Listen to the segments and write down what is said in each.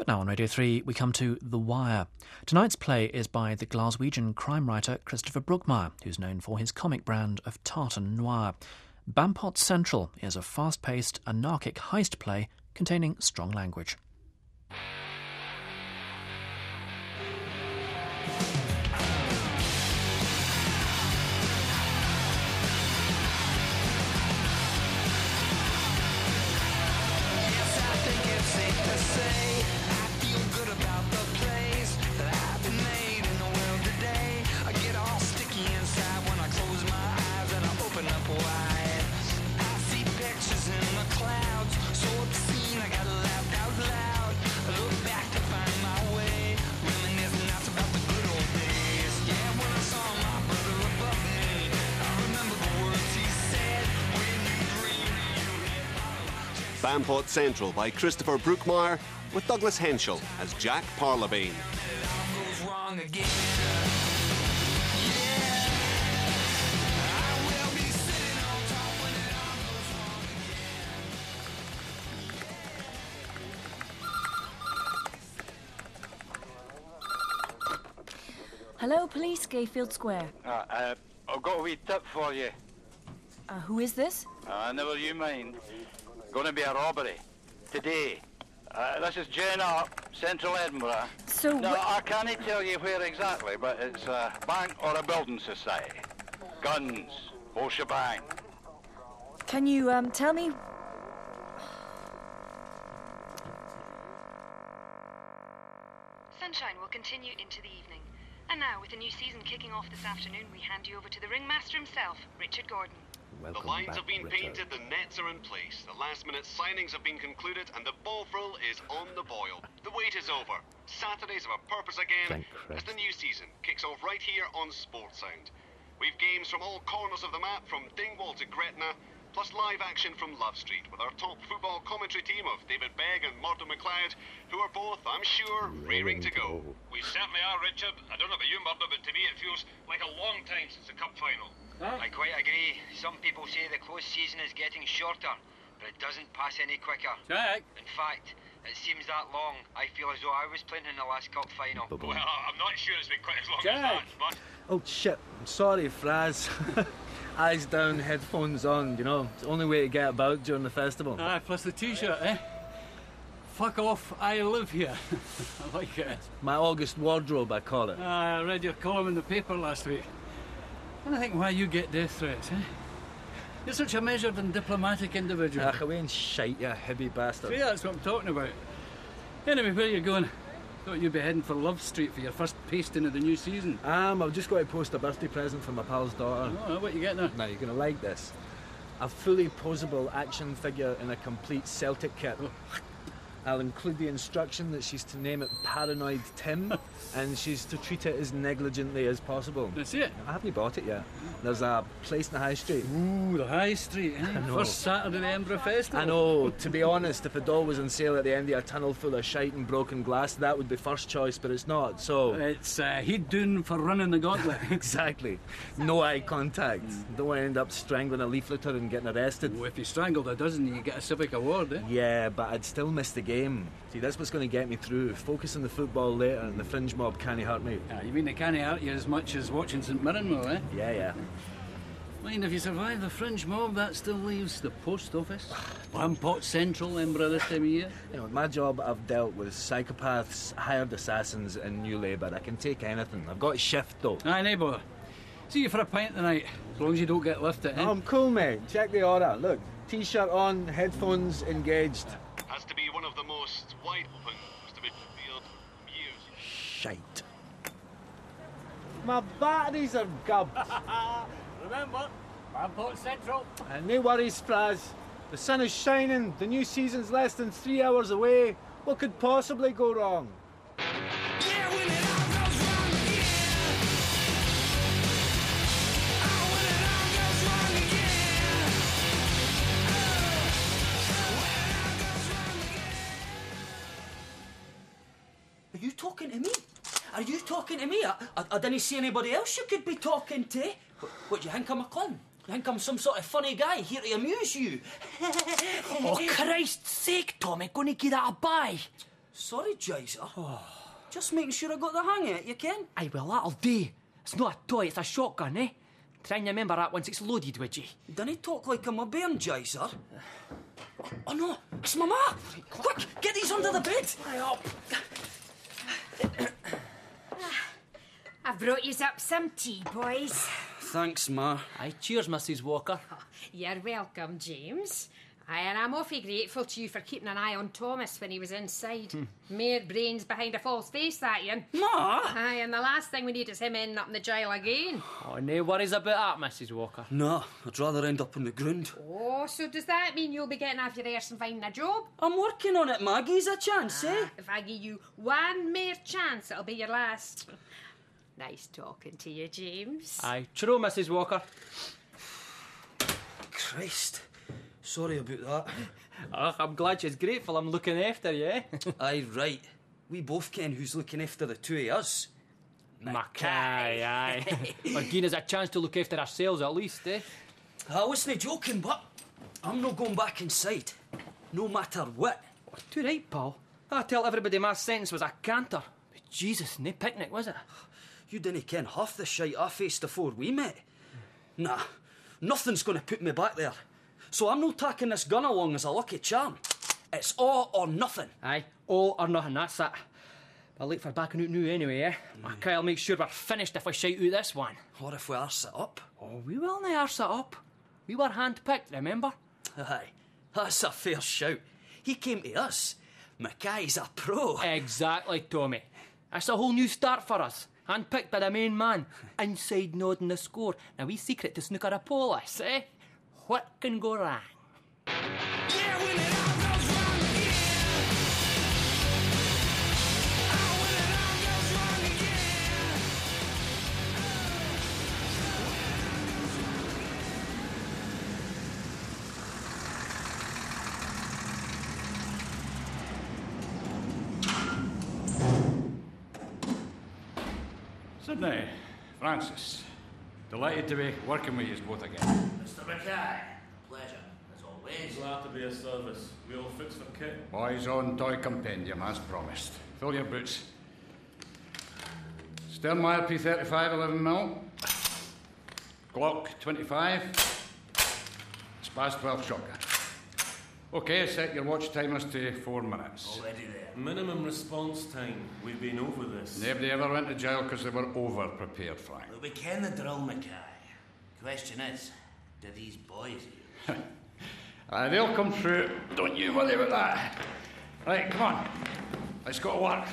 But now on Radio 3, we come to The Wire. Tonight's play is by the Glaswegian crime writer Christopher Brookmyre, who's known for his comic brand of tartan noir. Bampot Central is a fast-paced, anarchic heist play containing strong language. Bampot Central by Christopher Brookmyre with Douglas Henschel as Jack Parlabane. Hello, police, Gayfield Square. I've got a wee tip for you. Who is this? Never you mind. Going to be a robbery. Today. This is Jane Up, Central Edinburgh. So no, I can't tell you where exactly, but it's a bank or a building society. Guns, whole shebang. Can you, tell me... Sunshine will continue into the evening. And now, with the new season kicking off this afternoon, we hand you over to the ringmaster himself, Richard Gordon. The lines have been painted, the nets are in place, the last-minute signings have been concluded, and the Bovril is on the boil. The wait is over. Saturdays have a purpose again as the new season kicks off right here on Sportsound. We've games from all corners of the map, from Dingwall to Gretna, plus live action from Love Street with our top football commentary team of David Begg and Murdo McLeod, who are both, I'm sure, raring to go. We certainly are, Richard. I don't know about you, Murdo, but to me it feels like a long time since the cup final. I quite agree. Some people say the close season is getting shorter, but it doesn't pass any quicker. Jack! In fact, it seems that long. I feel as though I was playing in the last cup final. Well, I'm not sure it's been quite as long as that, but... Oh, shit. I'm sorry, Fraz. Eyes down, headphones on, you know. It's the only way to get about during the festival. Plus the T-shirt, eh? Fuck off, I live here. I like it. My August wardrobe, I call it. I read your column in the paper last week. And I think why you get death threats, eh? You're such a measured and diplomatic individual. Ach, away and shite, you hippie bastard. See, that's what I'm talking about. Anyway, where are you going? Thought you'd be heading for Love Street for your first pasting of the new season. I've just got to post a birthday present for my pal's daughter. Oh, what you getting her? Now, you're going to like this. A fully posable action figure in a complete Celtic kit. Oh. I'll include the instruction that she's to name it Paranoid Tim, and she's to treat it as negligently as possible. That's it. I haven't bought it yet. There's a place in the High Street. Ooh, the High Street, eh? First Saturday of the Edinburgh Festival. I know. To be honest, if a doll was on sale at the end of a tunnel full of shite and broken glass, that would be first choice, but it's not, so... It's he'd doon for running the gauntlet. Exactly. No eye contact. Don't want to end up strangling a leafleter and getting arrested. Oh, if you strangled a dozen, you get a civic award, eh? Yeah, but I'd still miss the game. See, that's what's going to get me through. Focus on the football later and the fringe mob can't hurt me. You mean they can't hurt you as much as watching St Mirren, though, eh? Yeah. Mind if you survive the fringe mob, that still leaves the post office. Bampot Central, Edinburgh this time of year. You know, my job, I've dealt with psychopaths, hired assassins and New Labour. I can take anything. I've got a shift, though. Aye, neighbour. See you for a pint tonight, as long as you don't get lifted, eh? I'm cool, mate. Check the order. Look, T-shirt on, headphones engaged. Has to be one of the most wide-open distribution fields for years. Shite. My batteries are gubbed. Remember, Bampot Central. No worries, Fraz. The sun is shining, the new season's less than 3 hours away. What could possibly go wrong? Are you talking to me? Are you talking to me? I didn't see anybody else you could be talking to. What, do you think I'm a clown? You think I'm some sort of funny guy here to amuse you? Oh, Christ's sake, Tommy, gonna give that a bye. Sorry, Jizer. Just making sure I got the hang of it, you ken? Aye, well, that'll do. It's not a toy, it's a shotgun, eh? Try and remember that once it's loaded, would you? Didn't talk like I'm a bairn, Jizer. Oh no, it's Mama! Quick, get these under the bed! Hurry up. I've brought you up some tea, boys. Thanks, Ma. Aye, cheers, Mrs. Walker. You're welcome, James. Aye, and I'm awfully grateful to you for keeping an eye on Thomas when he was inside. Mere brains behind a false face, that, Ian. Ma! Aye, and the last thing we need is him ending up in the jail again. Oh, no worries about that, Mrs. Walker. No, I'd rather end up on the ground. Oh, so does that mean you'll be getting off your arse and finding a job? I'm working on it, Maggie's a chance, eh? If I give you one mere chance, it'll be your last. Nice talking to you, James. Aye, true, Mrs. Walker. Christ. Sorry about that. I'm glad she's grateful I'm looking after you, eh? Aye, right. We both ken who's looking after the two of us. Mackay, aye. We're giving us a chance to look after ourselves at least, eh? I wasn't joking, but I'm not going back inside. No matter what. Oh, too right, pal. I tell everybody my sentence was a canter. But Jesus, no picnic, was it? You didn't ken half the shite I faced before we met. Nah, nothing's going to put me back there. So I'm not taking this gun along as a lucky charm. It's all or nothing. Aye, all or nothing, that's it. I'll late for backing out now anyway, eh? Mackay will make sure we're finished if we shout out this one. Or if we arse it up. Oh, we will nae arse it up. We were hand-picked, remember? Aye, that's a fair shout. He came to us. Mackay's a pro. Exactly, Tommy. That's a whole new start for us. Hand-picked by the main man. Inside nodding the score. Now, we secret to Snookeropolis, eh? What can go wrong? Yeah, when it all goes wrong again. Oh, when it all goes wrong again. Sydney, Francis, delighted to be working with you both again. Mr. Mackay, pleasure, as always. Glad to be of service. We all fixed for kit. Boys on toy compendium, as promised. Fill your boots. Sternmeyer P35 11mm. Glock 25. Spaz 12 shotgun. OK, set your watch timers to 4 minutes. Already there. Minimum response time. We've been over this. Nobody ever went to jail because they were over-prepared, Frank. Well, we ken the drill, Mackay. Question is, do these boys here? They'll come through. Don't you worry about that. Right, come on. Let's go to work.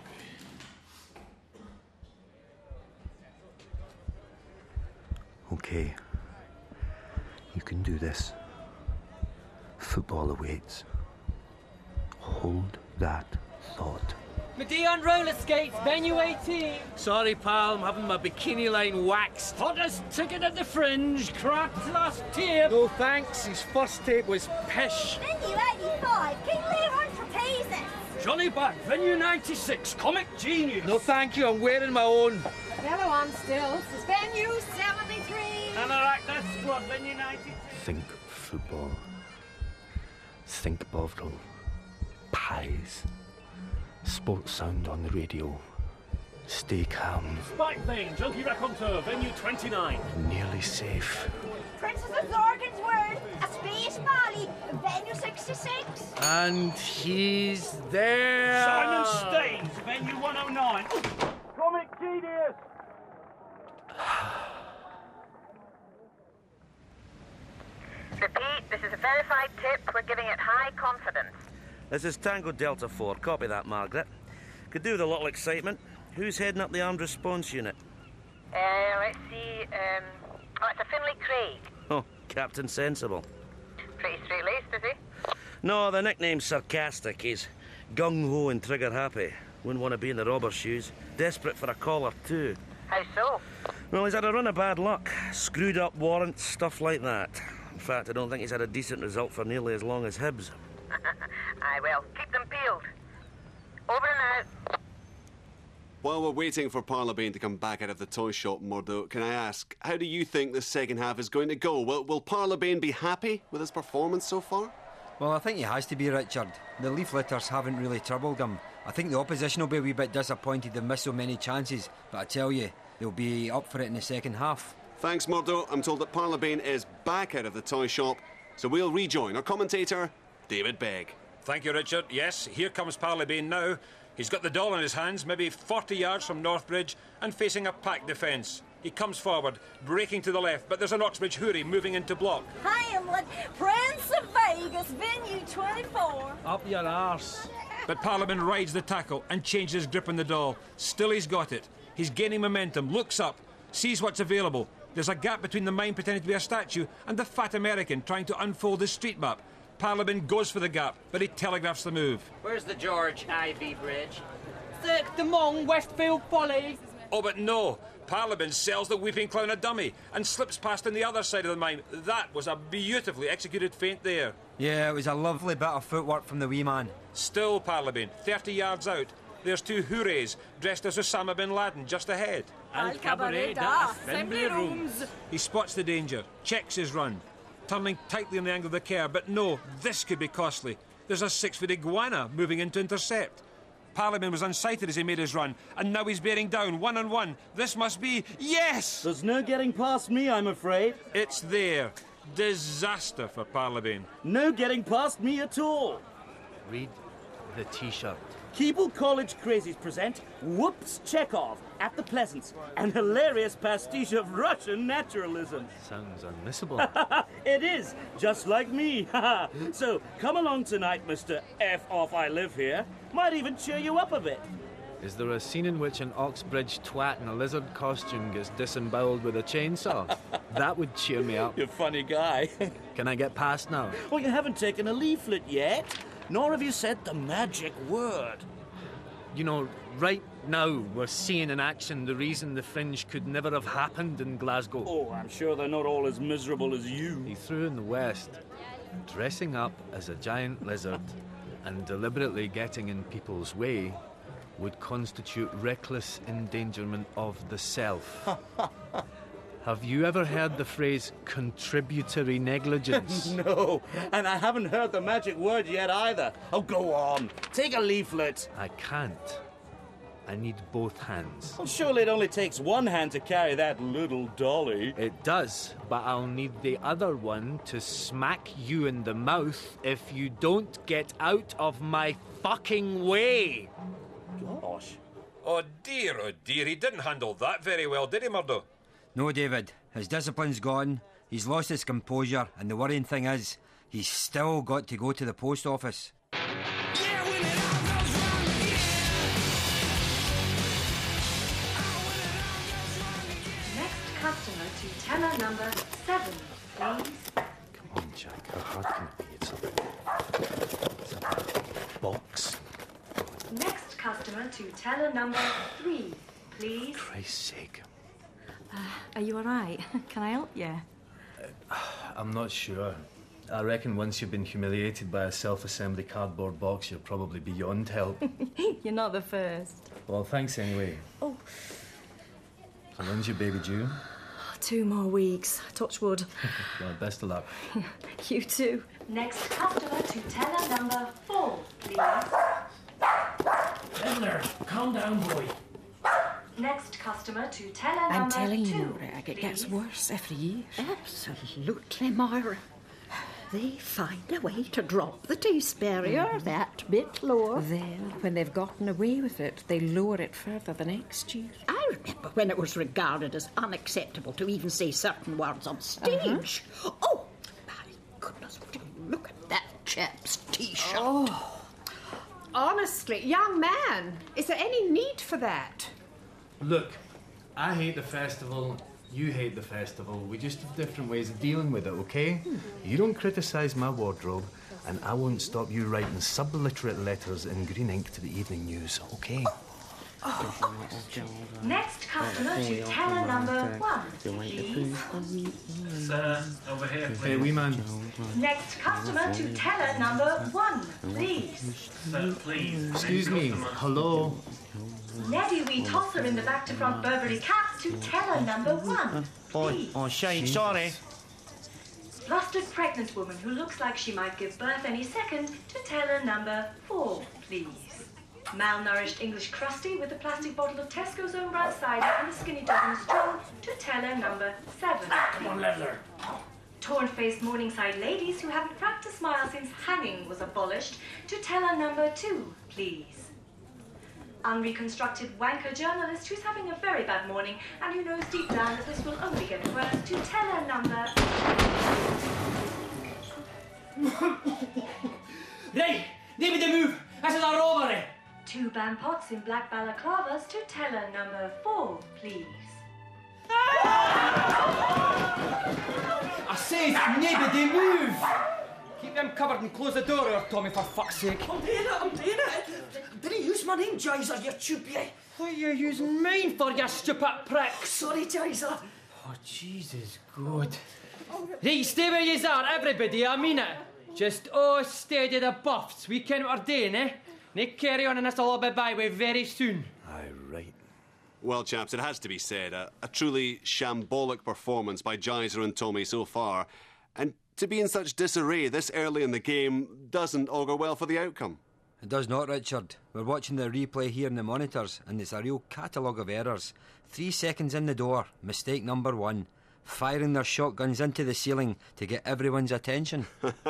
OK. You can do this. Football awaits. Hold that thought. Medea roller skates, venue 18. Sorry, pal, I'm having my bikini line waxed. Hottest ticket at the Fringe, cracked last tape. No thanks, his first tape was pish. Venue 85, King Leon for Paisley. Johnny Bag, venue 96, comic genius. No thank you, I'm wearing my own. Hello, I'm still. This is venue 73. Anorak, squad, venue 93. Think football. Think Bovril. Pies. Sports sound on the radio. Stay calm. Spike Lane, Junkie Raconteur, venue 29. Nearly safe. Princess of Zorgan's Word, a Space Valley, venue 66. And he's there. Simon Staines, venue 109. Comic genius. Repeat, this is a verified tip. We're giving it high confidence. This is Tango Delta 4. Copy that, Margaret. Could do with a little excitement. Who's heading up the armed response unit? Let's see. It's a Finlay Craig. Oh, Captain Sensible. Pretty straight-laced, is he? No, the nickname's sarcastic. He's gung-ho and trigger-happy. Wouldn't want to be in the robber's shoes. Desperate for a collar, too. How so? Well, he's had a run of bad luck. Screwed up warrants, stuff like that. In fact, I don't think he's had a decent result for nearly as long as Hibbs. Aye, well, keep them peeled. Over and out. While we're waiting for Parlabane to come back out of the toy shop, Murdo, can I ask, how do you think the second half is going to go? Will Parlabane be happy with his performance so far? Well, I think he has to be, Richard. The leaf litters haven't really troubled him. I think the opposition will be a wee bit disappointed they've missed so many chances, but I tell you, they'll be up for it in the second half. Thanks, Murdo. I'm told that Parlabane is back out of the toy shop, so we'll rejoin our commentator, David Begg. Thank you, Richard. Yes, here comes Parlabane now. He's got the doll in his hands, maybe 40 yards from Northbridge, and facing a packed defence. He comes forward, breaking to the left, but there's an Oxbridge Houri moving into block. Hamlet, Prince of Vegas, venue 24. Up your arse. But Parlabane rides the tackle and changes his grip on the doll. Still he's got it. He's gaining momentum, looks up, sees what's available. There's a gap between the mime pretending to be a statue and the fat American trying to unfold his street map. Parlabane goes for the gap, but he telegraphs the move. Where's the George Ivy Bridge? Cirque du Monde, Westfield Follies. Oh, but no. Parlabane sells the weeping clown a dummy and slips past on the other side of the mime. That was a beautifully executed feint there. Yeah, it was a lovely bit of footwork from the wee man. Still Parlabane, 30 yards out. There's two Houris dressed as Osama bin Laden just ahead. Al Cabaret da Assembly Rooms. He spots the danger, checks his run, turning tightly on the angle of the kerb, but no, this could be costly. There's a 6-foot iguana moving in to intercept. Parlabane was unsighted as he made his run, and now he's bearing down, one-on-one. This must be... Yes! There's no getting past me, I'm afraid. It's there. Disaster for Parlabane. No getting past me at all. Read the T-shirt. Keble College Crazies present Whoops Chekhov at the Pleasance, an hilarious pastiche of Russian naturalism. Sounds unmissable. It is, just like me. So come along tonight, Mr. F off I live here. Might even cheer you up a bit. Is there a scene in which an Oxbridge twat in a lizard costume gets disemboweled with a chainsaw? That would cheer me up. You're a funny guy. Can I get past now? Well, you haven't taken a leaflet yet, nor have you said the magic word. You know, right now we're seeing in action the reason the Fringe could never have happened in Glasgow. Oh, I'm sure they're not all as miserable as you. He threw in the West, dressing up as a giant lizard and deliberately getting in people's way would constitute reckless endangerment of the self. Have you ever heard the phrase contributory negligence? No, and I haven't heard the magic word yet either. Oh, go on. Take a leaflet. I can't. I need both hands. Well, surely it only takes one hand to carry that little dolly. It does, but I'll need the other one to smack you in the mouth if you don't get out of my fucking way. Gosh. Oh dear, he didn't handle that very well, did he, Murdo? No, David. His discipline's gone. He's lost his composure, and the worrying thing is, he's still got to go to the post office. Next customer to teller number 7, please. Come on, Jack. How hard can it be? It's a box. Next customer to teller number 3, please. For Christ's sake. Are you all right? Can I help you? I'm not sure. I reckon once you've been humiliated by a self-assembly cardboard box, you're probably beyond help. You're not the first. Well, thanks anyway. Oh. And when's your baby due? 2 more weeks. Touch wood. Well, best of luck. You too. Next customer to teller number 4, please. Fiddler, calm down, boy. Next customer to teller number 2. I'm telling you, Rag, it gets worse every year. Absolutely, Myra. They find a way to drop the taste barrier that bit lower. Then, when they've gotten away with it, they lower it further the next year. I remember when it was regarded as unacceptable to even say certain words on stage. Oh, my goodness, would you look at that chap's T-shirt? Oh, honestly, young man, is there any need for that? Look, I hate the festival, you hate the festival. We just have different ways of dealing with it, okay? You don't criticise my wardrobe, and I won't stop you writing subliterate letters in green ink to the evening news, okay? Next customer to teller number 1, please. Sir, over here, please. Hey, wee man. Next customer to teller number 1, please. Sir, please. Excuse me, hello? Neddy wee tosser in the back to front Burberry caps to teller number 1, please. Oh, Shane, sorry. Flustered pregnant woman who looks like she might give birth any second to teller number 4, please. Malnourished English crusty with a plastic bottle of Tesco's own brand cider and a skinny dozen strong to teller number 7. Come on, Leather. Torn-faced Morningside ladies who haven't cracked a smile since hanging was abolished to teller number 2, please. Unreconstructed wanker journalist who's having a very bad morning and who knows deep down that this will only get worse to teller number... Right, David the move. This is a robbery. 2 bampots in black balaclavas to teller number 4, please. I say, nobody move. Keep them covered and close the door there, Tommy, for fuck's sake. I'm doing it. Didn't use my name, Jizer, you chubby. What are you using mine for, you stupid prick? Sorry, Jizer. Oh, Jesus, God. Right, stay where yous are, everybody, I mean it. Just steady the buffs. We can what we're doing, eh? Nick, carry on and this will all be by way very soon. Aye, right. Well, chaps, it has to be said, a truly shambolic performance by Jizer and Tommy so far. And to be in such disarray this early in the game doesn't augur well for the outcome. It does not, Richard. We're watching the replay here in the monitors, and it's a real catalogue of errors. 3 seconds in the door, mistake number 1. Firing their shotguns into the ceiling to get everyone's attention.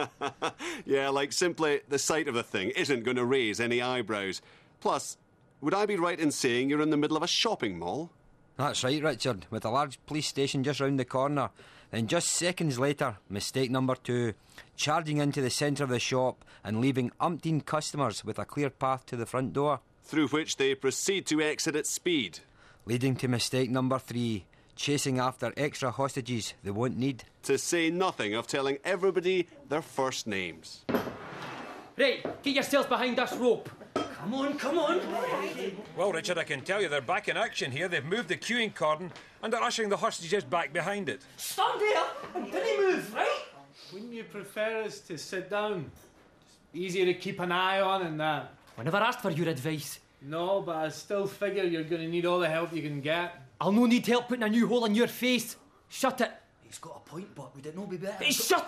Yeah, like simply the sight of the thing isn't going to raise any eyebrows. Plus, would I be right in saying you're in the middle of a shopping mall? That's right, Richard, with a large police station just round the corner. Then just seconds later, mistake number 2, charging into the centre of the shop and leaving umpteen customers with a clear path to the front door. Through which they proceed to exit at speed. Leading to mistake number 3, chasing after extra hostages they won't need. To say nothing of telling everybody their first names. Right, get yourselves behind this rope. Come on. Well, Richard, I can tell you they're back in action here. They've moved the queuing cordon and they're ushering the hostages back behind it. Stand there and didn't move, right? Wouldn't you prefer us to sit down? Just easier to keep an eye on and that. I never asked for your advice. No, but I still figure you're going to need all the help you can get. I'll no need help putting a new hole in your face. Shut it. He's got a point, but would it not be better? Hey, shut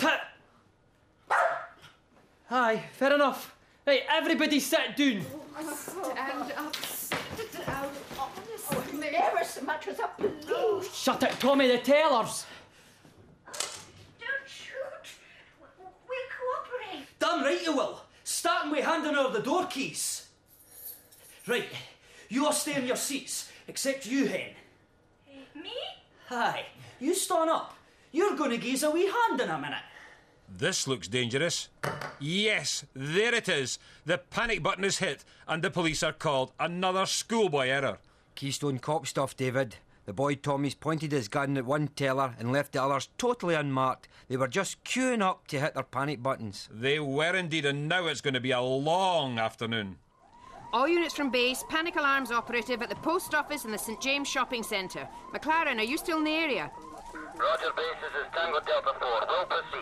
it! Aye, fair enough. Right, everybody sit down. Stand up, sit down. Honestly, never so much as a police. Shut it, Tommy, the tellers. Don't shoot. We'll cooperate. Damn right you will. Starting with handing over the door keys. Right, you all stay in your seats, except you, Hen. Me? Aye, you stand up. You're going to give us a wee hand in a minute. This looks dangerous. Yes, there it is. The panic button is hit and the police are called. Another schoolboy error. Keystone Cop stuff, David. The boy Tommy's pointed his gun at one teller and left the others totally unmarked. They were just queuing up to hit their panic buttons. They were indeed, and now it's going to be a long afternoon. All units from base, panic alarms operative at the post office and the St James Shopping Centre. McLaren, are you still in the area? Roger, base, this is Tango Delta 4. We'll proceed.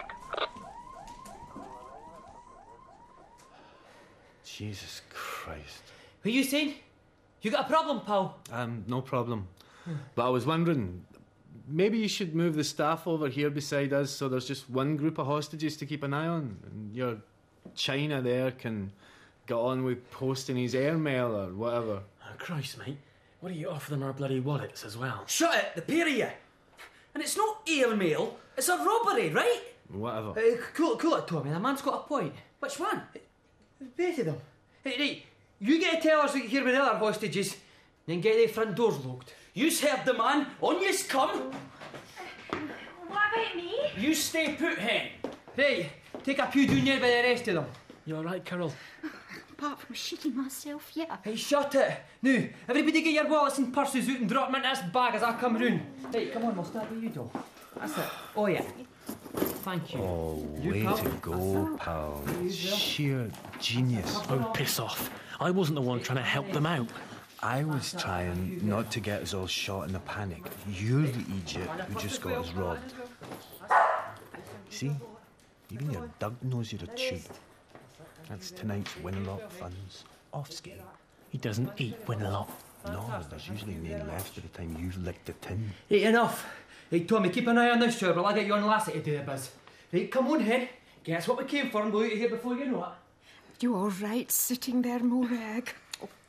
Jesus Christ. What are you saying? You got a problem, pal? No problem. But I was wondering, maybe you should move the staff over here beside us so there's just one group of hostages to keep an eye on. And your China there can get on with posting his airmail or whatever. Oh, Christ, mate. What do you offer them our bloody wallets as well? Shut it, the pair of you. And it's not airmail, it's a robbery, right? Whatever. Cool it, Tommy. The man's got a point. Which one? Both of them. Right, you get the tellers here with the other hostages, then get the front doors locked. You's heard the man. On yous come. What about me? You stay put, Hen. Right, take a pew down there by the rest of them. You all right, Carol? Apart from shitting myself, yeah. Hey, shut it. Now, everybody get your wallets and purses out and drop them in this bag as I come round. Right, come on, we'll start with you, doll. That's it. Oh, yeah. Thank you. Oh, You, way pal. to go, pal. Sheer genius. Oh, piss off. I wasn't the one trying to help them out. I was trying not to get us all shot in a panic. You're the idiot who just got us robbed. See? Even your Doug knows you're a tube. That's tonight's Winlock funds. Off scale. He doesn't eat Winlock. No, there's usually none left by the time you've licked the tin. Right, enough. Right, Tommy, keep an eye on this job while I get you on Lassie to do the biz. Right, come on, Hen. Guess what we came for and we'll out of here before you know it. You all right sitting there, Morag? Oh,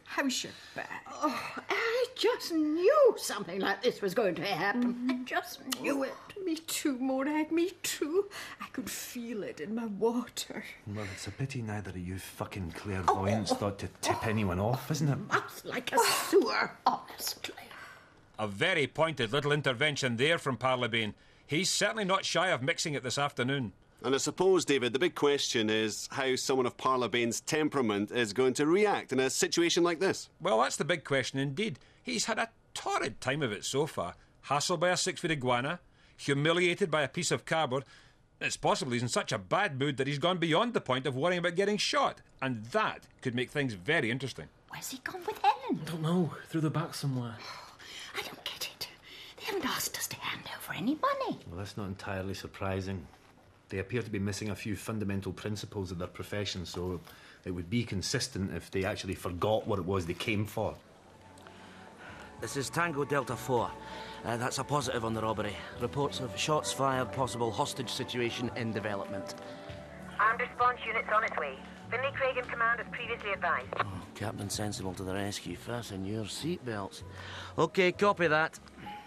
How's your back? Oh, I just knew something like this was going to happen. I just knew it. Me too, Morag, me too. I could feel it in my water. Well, it's a pity neither of you fucking clairvoyants thought to tip anyone off, isn't it? Mouth like a sewer, honestly. A very pointed little intervention there from Parlebane. He's certainly not shy of mixing it this afternoon. And I suppose, David, the big question is how someone of Parlebane's temperament is going to react in a situation like this. Well, that's the big question indeed. He's had a torrid time of it so far. Hassled by a 6-foot iguana, humiliated by a piece of cardboard. It's possible he's in such a bad mood that he's gone beyond the point of worrying about getting shot. And that could make things very interesting. Where's he gone with Helen? I don't know. Through the back somewhere. I don't get it. They haven't asked us to hand over any money. Well, that's not entirely surprising. They appear to be missing a few fundamental principles of their profession, so it would be consistent if they actually forgot what it was they came for. This is Tango Delta 4. That's a positive on the robbery. Reports of shots fired, possible hostage situation in development. Armed response units on its way. Finlay Craig in command as previously advised. Oh, Captain Sensible to the rescue. Fasten your seatbelts. OK, copy that.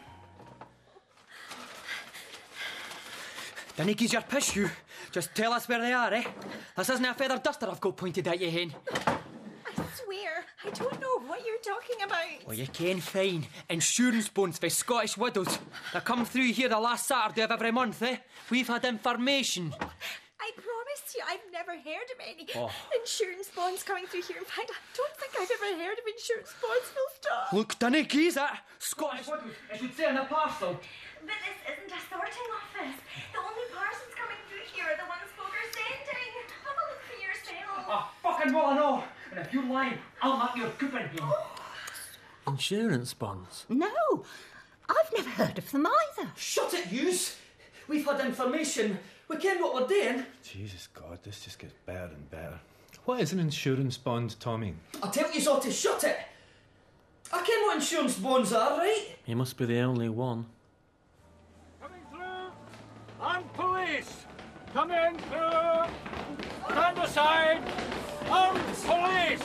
Dinna geez your piss, you. Just tell us where they are, eh? This isn't a feather duster I've got pointed at you, hen. I swear, I don't know what you're talking about. Well, you can fine. Insurance bonds for Scottish widows. They come through here the last Saturday of every month, eh? We've had information. I promised you I've never heard of any insurance bonds coming through here. In fact, I don't think I've ever heard of insurance bonds, full stop. Look, dinna geez it. Scottish widows, it should say on the parcel. But this isn't a sorting office. The only parcels coming through here are the ones folk are sending. Have a look for yourself. Ah, fucking well I know. And if you're lying, I'll mark your coupon here. Insurance bonds? No, I've never heard of them either. Shut it, yous. We've had information. We ken what we're doing. Jesus God, this just gets better and better. What is an insurance bond, Tommy? I'll tell you all to shut it. I ken what insurance bonds are, right? You must be the only one. Coming through! Armed police! Come in through! Stand aside! Armed police!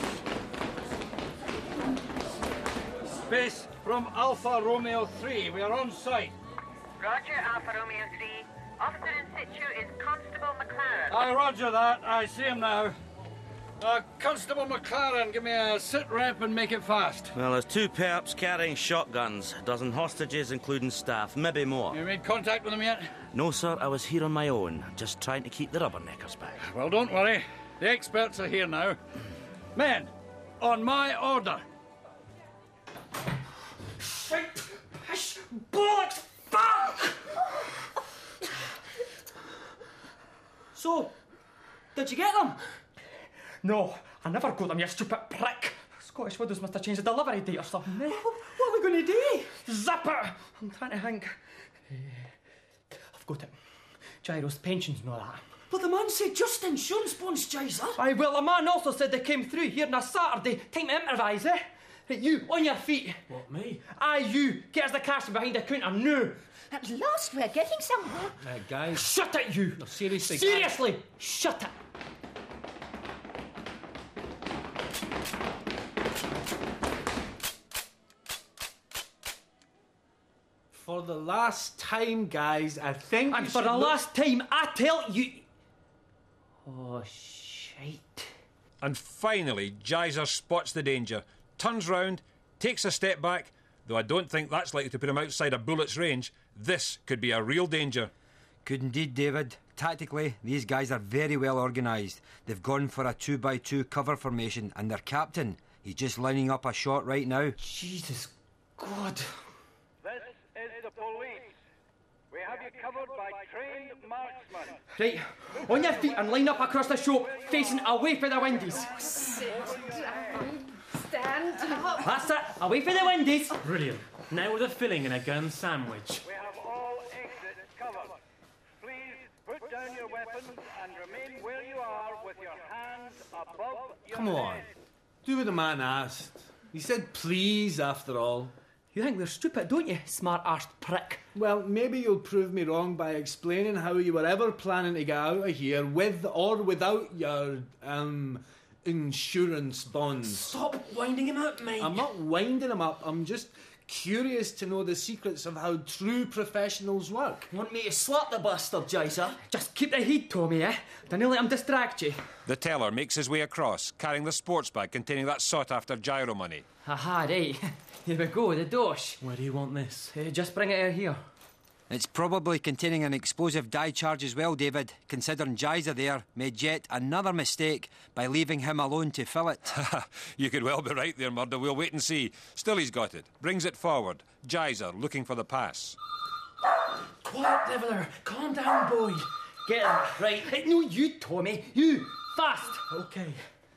Space from Alpha Romeo 3. We are on site. Roger, Alpha Romeo 3. Officer in situ is Constable McLaren. I roger that. I see him now. Constable McLaren, give me a sit rep and make it fast. Well, there's 2 perps carrying shotguns, a dozen hostages, including staff, maybe more. You made contact with them yet? No, sir, I was here on my own, just trying to keep the rubberneckers back. Well, don't worry. The experts are here now. Men, on my order. Shit! Pish! Bollocks! Fuck! So, did you get them? No, I never got them, you stupid prick. Scottish Widows must have changed the delivery date or something. Eh? What are we going to do? Zip it! I'm trying to think. I've got it. Gyro's pensions and all that. But the man said just insurance bonds, Gizer. Aye, well, the man also said they came through here on a Saturday. Time to improvise, eh? Right, you, on your feet. What, me? Aye, you. Get us the cash behind the counter now. At last we're getting somewhere. Guys. Shut it, you. No, seriously. Seriously, guys. Shut it. For the last time, guys, I think. And for the last time, I tell you. Oh, shite. And finally, Geyser spots the danger, turns round, takes a step back, though I don't think that's likely to put him outside a bullet's range. This could be a real danger. Could indeed, David. Tactically, these guys are very well organised. They've gone for a 2x2 cover formation, and their captain, he's just lining up a shot right now. Jesus God. This is the police. We have you covered by trained marksmen. Right, on your feet and line up across the shop, facing away for the windies. Sit down. Stand up. That's it, away for the windies. Brilliant. Now with a filling and a gun sandwich. We have all exits covered. Please put down your weapons and remain where you are with your hands above your Come on. Do what the man asked. He said please, after all. You think we're stupid, don't you, smart-arsed prick? Well, maybe you'll prove me wrong by explaining how you were ever planning to get out of here with or without your, insurance bonds. Stop winding him up, mate. I'm not winding him up. I'm just curious to know the secrets of how true professionals work. Want me to slap the bastard, Jizer? Just keep the heat, Tommy, eh? Don't let him distract you. The teller makes his way across, carrying the sports bag containing that sought-after gyro money. Aha, right. Here we go, the dosh. Where do you want this? Just bring it out here. It's probably containing an explosive dye charge as well, David, considering Jizer there made yet another mistake by leaving him alone to fill it. You could well be right there, Murdo. We'll wait and see. Still he's got it. Brings it forward. Jizer looking for the pass. Quiet, Leveller. Calm down, boy. Get that, right? Hey, no, you, Tommy. You. Fast. Okay.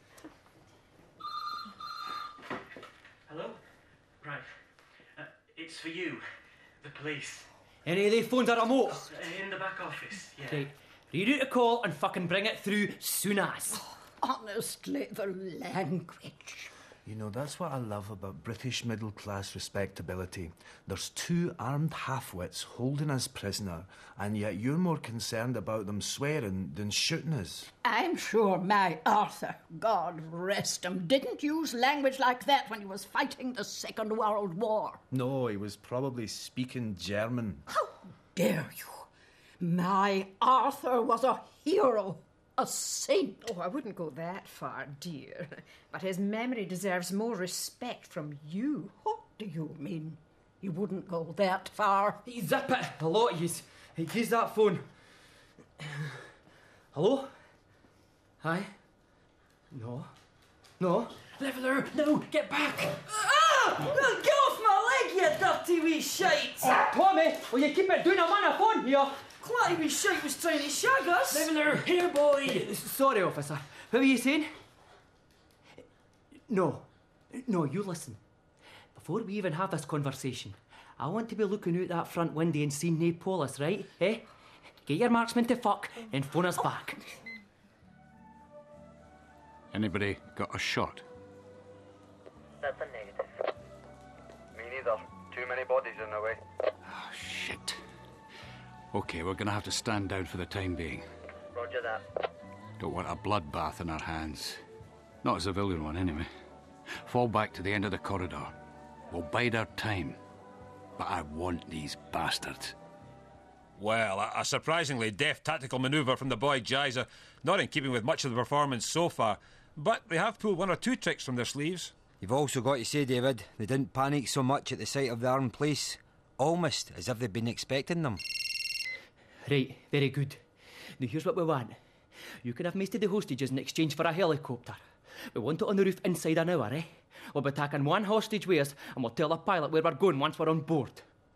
Hello? Right. It's for you. The police. Any of these phones are remote? In the back office, yeah. Okay. Read out a call and fucking bring it through soon as. Honestly, the language. You know, that's what I love about British middle-class respectability. There's two armed half-wits holding us prisoner, and yet you're more concerned about them swearing than shooting us. I'm sure my Arthur, God rest him, didn't use language like that when he was fighting the Second World War. No, he was probably speaking German. How dare you? My Arthur was a hero. A saint. Oh, I wouldn't go that far, dear. But his memory deserves more respect from you. What do you mean? You wouldn't go that far? Zip it. A lot of yous. Hey, use that phone. Hello? Hi? No. No. Leveller, no, get back. Ah! Get off my leg, you dirty wee shite! Oh, Tommy, will you keep it doing? I'm on a phone here. Clatty wee shite was trying to shag us. Leveller, here, boy. Sorry, officer. What were you saying? No, you listen. Before we even have this conversation, I want to be looking out that front window and seeing nae police, right? Eh? Get your marksman to fuck and phone us back. Anybody got a shot? That's a negative. Me neither. Too many bodies in the way. Oh, shit. OK, we're gonna have to stand down for the time being. Roger that. Don't want a bloodbath in our hands. Not a civilian one, anyway. Fall back to the end of the corridor. We'll bide our time. But I want these bastards. Well, a surprisingly deft tactical manoeuvre from the boy Jizer. Not in keeping with much of the performance so far. But they have pulled one or two tricks from their sleeves. You've also got to say, David, they didn't panic so much at the sight of the armed police. Almost as if they'd been expecting them. Right, very good. Now here's what we want. You can have most of the hostages in exchange for a helicopter. We want it on the roof inside an hour, eh? We'll be taking one hostage with us and we'll tell the pilot where we're going once we're on board.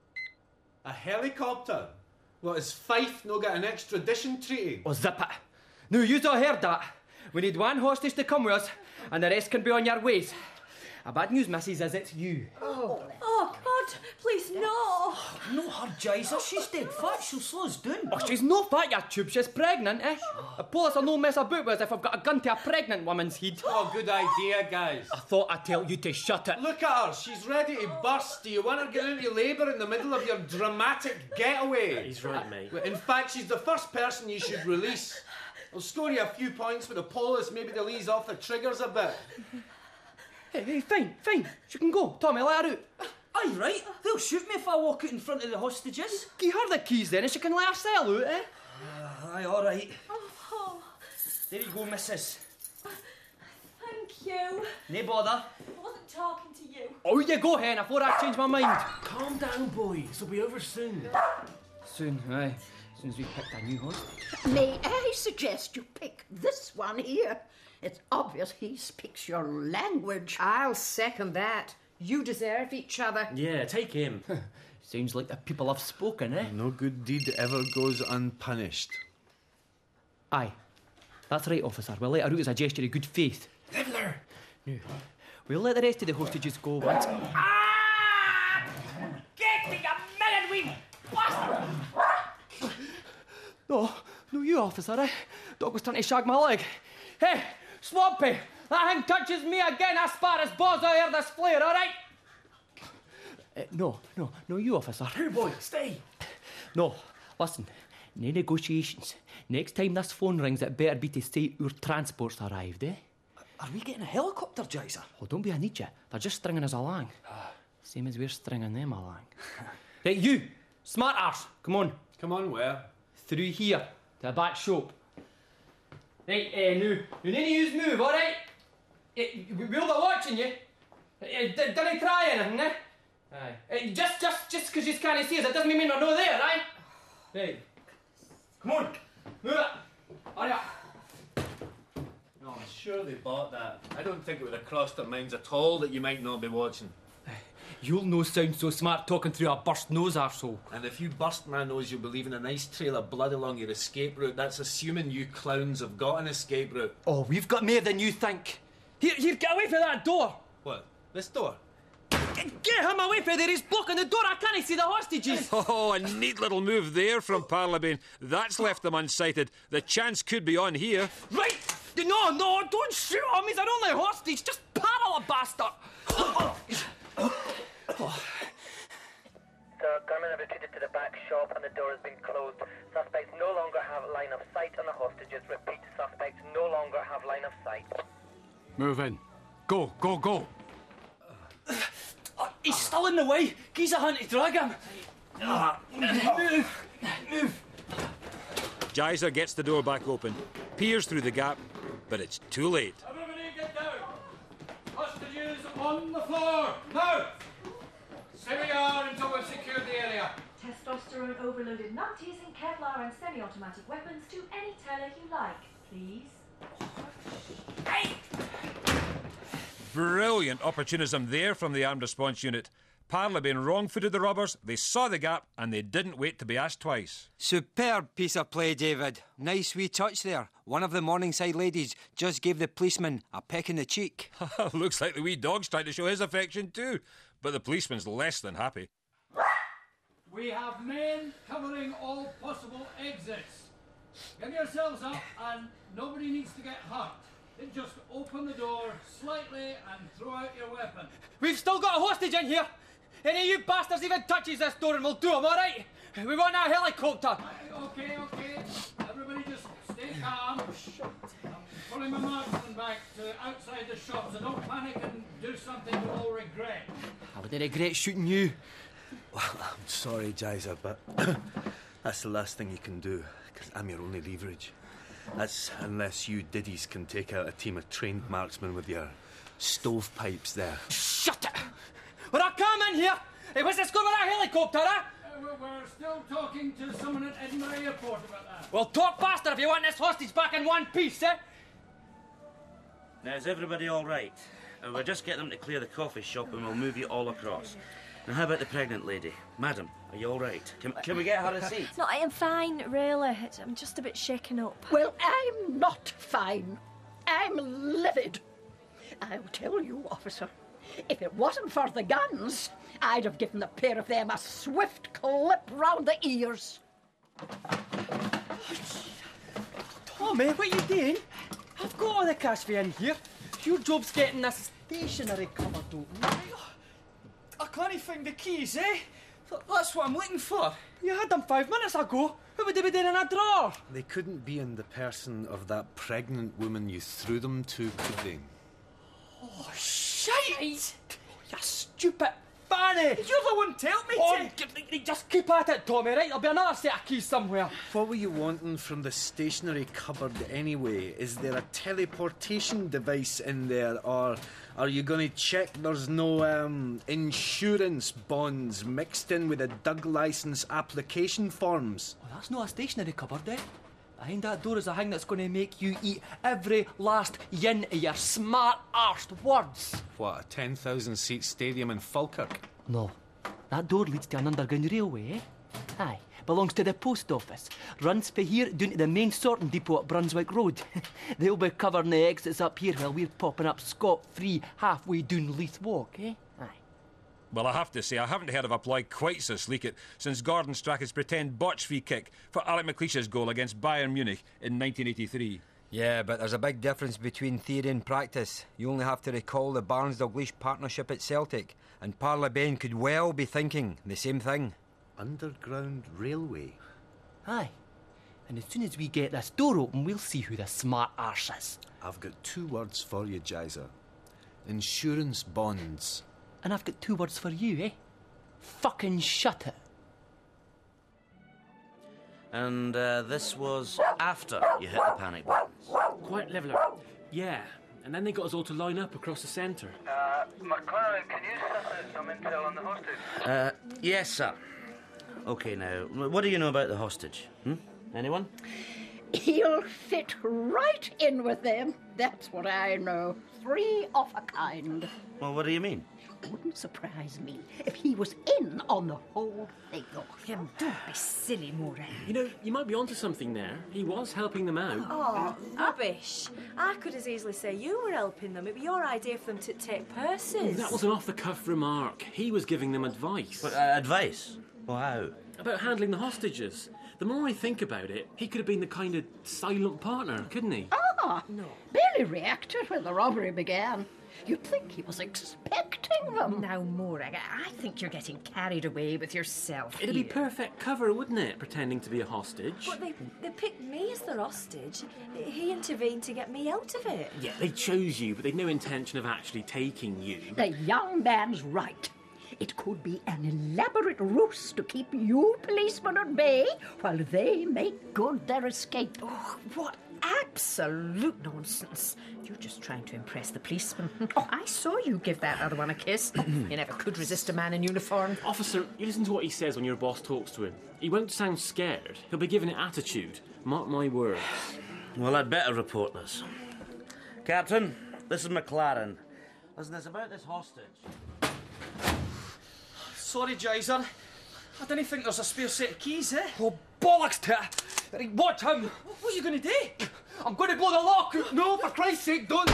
A helicopter? What, is Fife no got an extradition treaty? Oh, zip it. Now, you've all heard that. We need one hostage to come with us and the rest can be on your ways. A bad news, missus, is it's you. Oh, God, please, no. No, her, Jizer. She's dead fat. She'll slow us down. Oh, she's no fat, you tube. She's pregnant, eh? The police will no mess about with us if I've got a gun to a pregnant woman's head. Oh, good idea, guys. I thought I'd tell you to shut it. Look at her. She's ready to burst. Do you want her getting into labour in the middle of your dramatic getaway? He's right, mate. In fact, she's the first person you should release. I'll score you a few points with the police. Maybe they'll ease off the triggers a bit. Hey, fine. She can go. Tommy, let her out. Aye, right. They'll shoot me if I walk out in front of the hostages. Give her the keys then and she can let herself out, eh? Aye, all right. Oh, There you go, missus. thank you. No bother. I wasn't talking to you. Oh, you go, hen, before I change my mind. Calm down, boy. This'll be over soon. Soon, aye. As soon as we picked a new hostage. May I suggest you pick this one here? It's obvious he speaks your language. I'll second that. You deserve each other. Yeah, take him. Sounds like the people have spoken, eh? No good deed ever goes unpunished. Aye. That's right, officer. We'll let her out as a gesture of good faith. Leveller! Now, we'll let the rest of the hostages go once... Ah! Get me, you minute, wee bastard! No, you, officer, eh? Dog was trying to shag my leg. Hey, Swampy! That thing touches me again, as far as balls I hear this flare, all right? No, you, officer. Here, boy, stay. No, listen, no negotiations. Next time this phone rings, it better be to say our transport's arrived, eh? Are we getting a helicopter, Jizer? Oh, don't be an idiot. They're just stringing us along. Same as we're stringing them along. Right, you, smart arse, come on. Come on, where? Through here, to the back shop. Right, now, you need to use move, alright? We'll be watching you. Don't cry anything, eh? Aye. Just because you can't see us, it doesn't mean they're not there, right? Right. Come on, move it. Hurry up. No, I'm sure they bought that. I don't think it would have crossed their minds at all that you might not be watching. You'll no sound so smart talking through a burst nose, arsehole. And if you burst my nose, you'll be leaving a nice trail of blood along your escape route. That's assuming you clowns have got an escape route. Oh, we've got more than you think. Here, get away from that door. What? This door? Get him away from there, he's blocking the door. I can't see the hostages. Oh, a neat little move there from Parlabane. That's left them unsighted. The chance could be on here. Right! No, don't shoot on me. They're only hostage. Just parle a bastard. Sir, gunmen have retreated to the back shop and the door has been closed. Suspects no longer have line of sight on the hostages. Repeat, suspects no longer have line of sight. Move in. Go, go, go. He's still in the way. Geezer hunt to drag him. Move. Jizer gets the door back open, peers through the gap, but it's too late. Everybody get down. Hostages on the floor. Now. Stay where you are until we've secured the area. Testosterone overloaded numpties and Kevlar and semi-automatic weapons to any teller you like, please. Brilliant opportunism there from the armed response unit. Parlabane wrong-footed the robbers, they saw the gap, and they didn't wait to be asked twice. Superb piece of play, David. Nice wee touch there. One of the Morningside ladies just gave the policeman a peck in the cheek. Looks like the wee dog's trying to show his affection too, but the policeman's less than happy. We have men covering all possible exits. Give yourselves up and nobody needs to get hurt. Just open the door slightly and throw out your weapon. We've still got a hostage in here. Any of you bastards even touches this door and we'll do them, all right? We want a helicopter. Okay. Everybody just stay calm. I'm pulling my marksman back to outside the shop, so don't panic and do something you will regret. I would regret shooting you. Well, I'm sorry, Jizer, but that's the last thing you can do, because I'm your only leverage. That's unless you diddies can take out a team of trained marksmen with your stovepipes there. Shut it! When I come in here, what's this going with a helicopter, eh? We're still talking to someone at Edinburgh Airport about that. Well, talk faster if you want this hostage back in one piece, eh? Now, is everybody all right? We'll just get them to clear the coffee shop and we'll move you all across. Now, how about the pregnant lady? Madam, are you all right? Can we get her a seat? No, I am fine, really. I'm just a bit shaken up. Well, I'm not fine. I'm livid. I'll tell you, officer, if it wasn't for the guns, I'd have given the pair of them a swift clip round the ears. Tommy, what are you doing? I've got all the cash for you in here. Your job's getting this stationery cupboard open. I can't find the keys, eh? That's what I'm looking for. You had them 5 minutes ago. What would they be doing in a drawer? They couldn't be in the person of that pregnant woman you threw them to, could they? Oh, shite! You stupid fanny! You're the one to help me Just keep at it, Tommy, right? There'll be another set of keys somewhere. What were you wanting from the stationery cupboard anyway? Is there a teleportation device in there, or are you going to check there's no insurance bonds mixed in with the Doug licence application forms? Well, that's not a stationery cupboard, eh? Behind that door is a thing that's going to make you eat every last yin of your smart-arsed words. What, a 10,000-seat stadium in Falkirk? No. That door leads to an underground railway, eh? Aye. Belongs to the post office. Runs for here down to the main sorting depot at Brunswick Road. They'll be covering the exits up here while we're popping up scot-free halfway down Leith Walk, eh? Aye. Well, I have to say, I haven't heard of a ploy quite so sleek it since Gordon Strachan's pretend botch free kick for Alec McLeish's goal against Bayern Munich in 1983. Yeah, but there's a big difference between theory and practice. You only have to recall the Barnes-Dalgleish partnership at Celtic, and Parlabane could well be thinking the same thing. Underground railway? Aye. And as soon as we get this door open, we'll see who the smart arse is. I've got 2 words for you, Jizer. Insurance bonds. And I've got 2 words for you, eh? Fucking shut it. And this was after you hit the panic buttons. Quite leveler. Yeah. And then they got us all to line up across the centre. McLaren, can you suss out some intel on the hostage? Yes, sir. OK, now, what do you know about the hostage? Anyone? He'll fit right in with them. That's what I know. 3 of a kind. Well, what do you mean? Wouldn't surprise me if he was in on the whole thing. Kim, don't be silly, Maura. You know, you might be onto something there. He was helping them out. Oh, rubbish. I could as easily say you were helping them. It was your idea for them to take purses. That was an off-the-cuff remark. He was giving them advice. But, advice? Well, how? About handling the hostages. The more I think about it, he could have been the kind of silent partner, couldn't he? Ah, no. Barely reacted when the robbery began. You'd think he was expecting them. Now, Maura, I think you're getting carried away with yourself. It'd be perfect cover, wouldn't it, pretending to be a hostage? But they picked me as their hostage. He intervened to get me out of it. Yeah, they chose you, but they'd no intention of actually taking you. The young man's right. It could be an elaborate ruse to keep you policemen at bay while they make good their escape. Oh, what absolute nonsense. You're just trying to impress the policeman. Oh, I saw you give that other one a kiss. You never could resist a man in uniform. Officer, you listen to what he says when your boss talks to him. He won't sound scared. He'll be giving it attitude. Mark my words. Well, I'd better report this. Captain, this is McLaren. Listen, it's about this hostage. Sorry, Jizer. I didn't think there's a spare set of keys, eh? Oh, bollocks to it! Right, watch him! What are you going to do? I'm going to blow the lock! No, for Christ's sake, don't!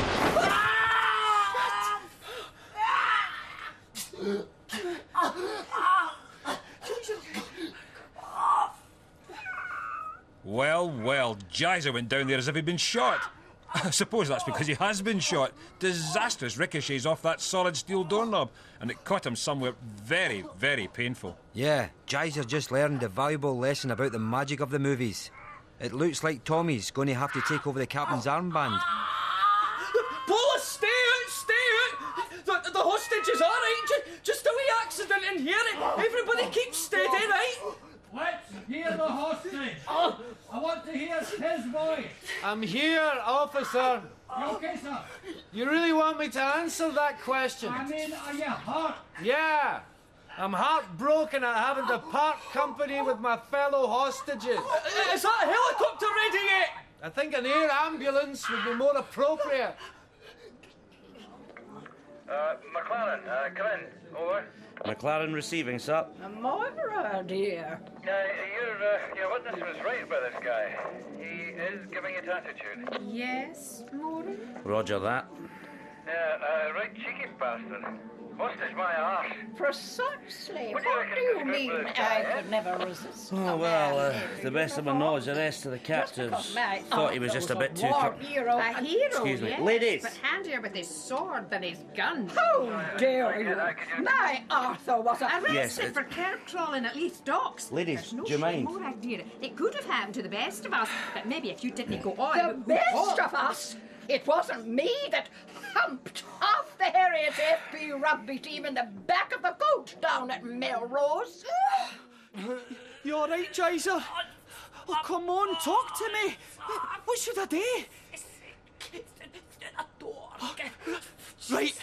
Well, Jizer went down there as if he'd been shot. I suppose that's because he has been shot. Disastrous ricochets off that solid steel doorknob, and it caught him somewhere very, very painful. Yeah, Jizer just learned a valuable lesson about the magic of the movies. It looks like Tommy's going to have to take over the captain's armband. Paula, stay out! The hostage is all right. Just a wee accident in here. Everybody keep steady, right? Let's hear the hostage. I want to hear his voice. I'm here, officer. You okay, sir? You really want me to answer that question? I mean, are you hurt? Yeah. I'm heartbroken at having to part company with my fellow hostages. Is that a helicopter ready yet? I think an air ambulance would be more appropriate. McLaren, come in. Over. McLaren receiving, sir. Moira, dear. Your witness was right about this guy. He is giving it attitude. Yes, Maura? Roger that. Yeah, right cheeky bastard. Hostage my arse. Precisely. What What do do you you reckon mean? of this guy, I could never resist. Oh, well, the best of my knowledge, the rest of the captives thought he was just a bit too... War hero. A hero, Excuse me. yes, Ladies. but handier with his sword than his gun. How dare you? My Arthur was a... Arrested Yes, for curb crawling at Leith Docks. Ladies, There's no do you shame, mind? Maura, dear. It could have happened to the best of us, but maybe if you didn't go on... The best of us? It wasn't me that humped half the Harriet FP rugby team in the back of the coach down at Melrose. You all right, Jizer? Oh, come on, talk to me. What should I do? Right.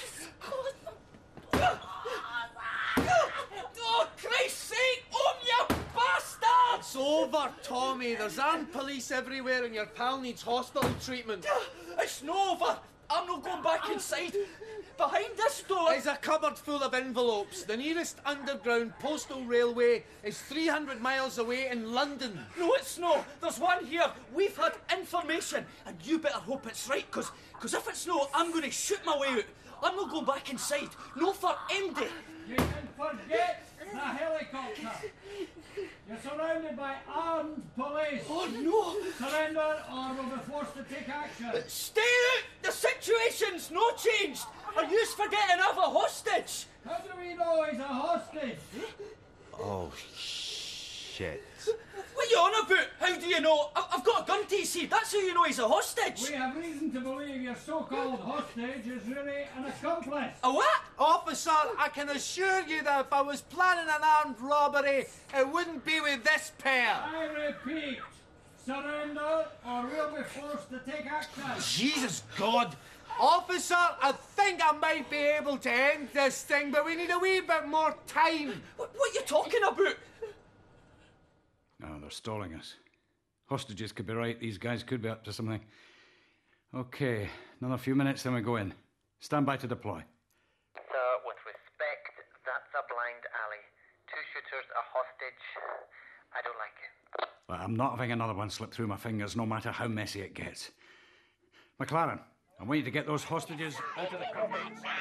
Oh, Christ's sake, you bastard! It's over, Tommy. There's armed police everywhere and your pal needs hospital treatment. It's not over. I'm not going back inside. Behind this door... There's a cupboard full of envelopes. The nearest underground postal railway is 300 miles away in London. No, it's not. There's one here. We've had information, and you better hope it's right, because if it's not, I'm going to shoot my way out. I'm not going back inside. No for MD. You can forget the helicopter. You're surrounded by armed police. Oh, no. Surrender or we'll be forced to take action. Stay out! The situation's no changed. Are you forgetting I've a hostage? How do we know he's a hostage? Oh, shit. We What are you on about? How do you know? I've got a gun to his head. That's how you know he's a hostage. We have reason to believe your so-called hostage is really an accomplice. A what? Officer, I can assure you that if I was planning an armed robbery, it wouldn't be with this pair. I repeat, surrender or we'll be forced to take action. Jesus God. Officer, I think I might be able to end this thing, but we need a wee bit more time. What are you talking about? No, they're stalling us. Hostages could be right. These guys could be up to something. Okay, another few minutes, then we go in. Stand by to deploy. Sir, with respect, that's a blind alley. 2 shooters, a hostage. I don't like it. But I'm not having another one slip through my fingers, no matter how messy it gets. McLaren, I want you to get those hostages out of the cover.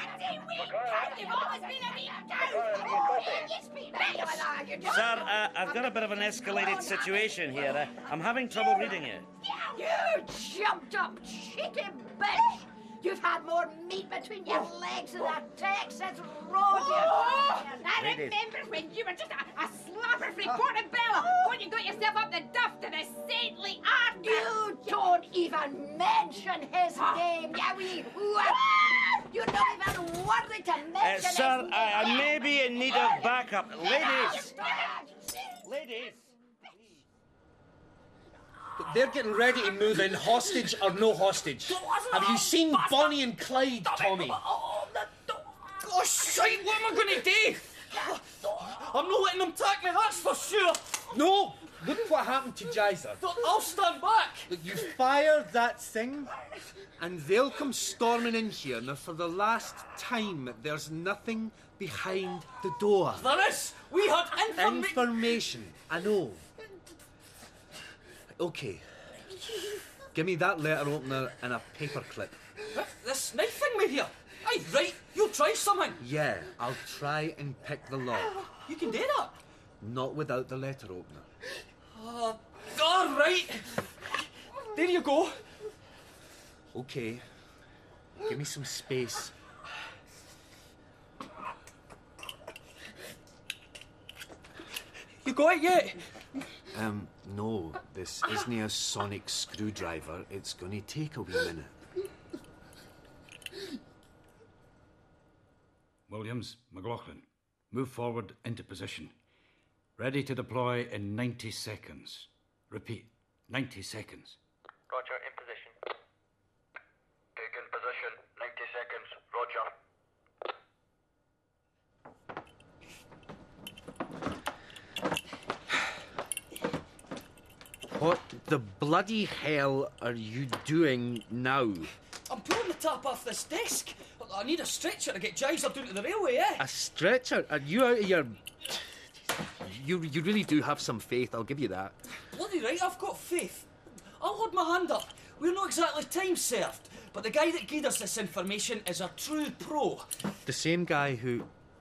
Sir, I've got a bit of an escalated situation here. I'm having trouble reading it. You jumped up cheeky bitch! You've had more meat between your legs than a Texas rodeo. And I Ladies. remember when you were just a slapper from Portobello when you got yourself up the duff to the saintly art. You don't even mention his name, you wee whore. You're not even worthy to mention Sir, his name. I may be in need of backup. Ladies! Ladies! They're getting ready to move in, hostage or no hostage. Have you seen Bonnie and Clyde, Tommy? Oh, shite, what am I going to do? I'm not letting them tack me, that's for sure. No! Look what happened to Jizer. I'll stand back. Look, you fire that thing, and they'll come storming in here. Now, for the last time, there's nothing behind the door. There is. We had Information, I know. Okay. Give me that letter opener and a paperclip. This knife thing we here. Aye, right, you'll try something. Yeah, I'll try and pick the lock. You can do that. Not without the letter opener. All right. There you go. Okay. Give me some space. You got it yet? No, this isn't a sonic screwdriver. It's going to take a wee minute. Williams, McLaughlin, move forward into position. Ready to deploy in 90 seconds. Repeat, 90 seconds. Roger, in position. Take in position. 90 seconds. Roger. What the bloody hell are you doing now? I'm pulling the top off this desk. I need a stretcher to get Jizer down to the railway, eh? A stretcher? Are you out of your... You really do have some faith, I'll give you that. Bloody right, I've got faith. I'll hold my hand up. We're not exactly time served, but the guy that gave us this information is a true pro. The same guy who...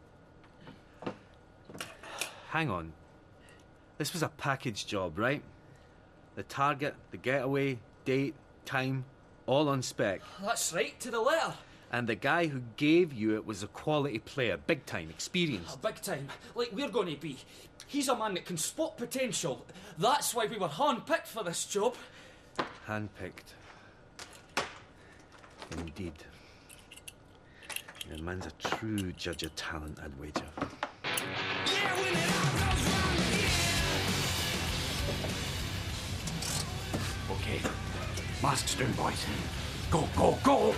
Hang on. This was a package job, right? The target, the getaway, date, time, all on spec. That's right, to the letter. And the guy who gave you it was a quality player, big time, experienced. Big time, like we're going to be. He's a man that can spot potential. That's why we were hand-picked for this job. Hand-picked. Indeed. Your man's a true judge of talent, I'd wager. Okay, masks down, boys. Go, go, go!